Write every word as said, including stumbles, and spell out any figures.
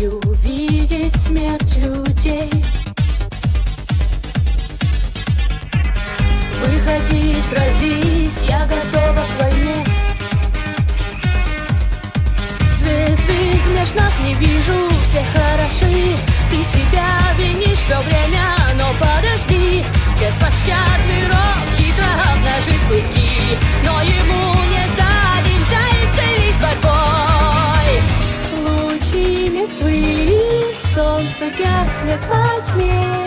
кровью видеть смерть людей. Выходи, сразись, я готова к войне. Святых меж нас не вижу, все хороши. Ты себя винишь все время, но подожди. Беспощадный рок хитро обнажит клыки, но ему не сдадимся исцелить борьбой. Лучи мертвы, солнце гаснет во тьме.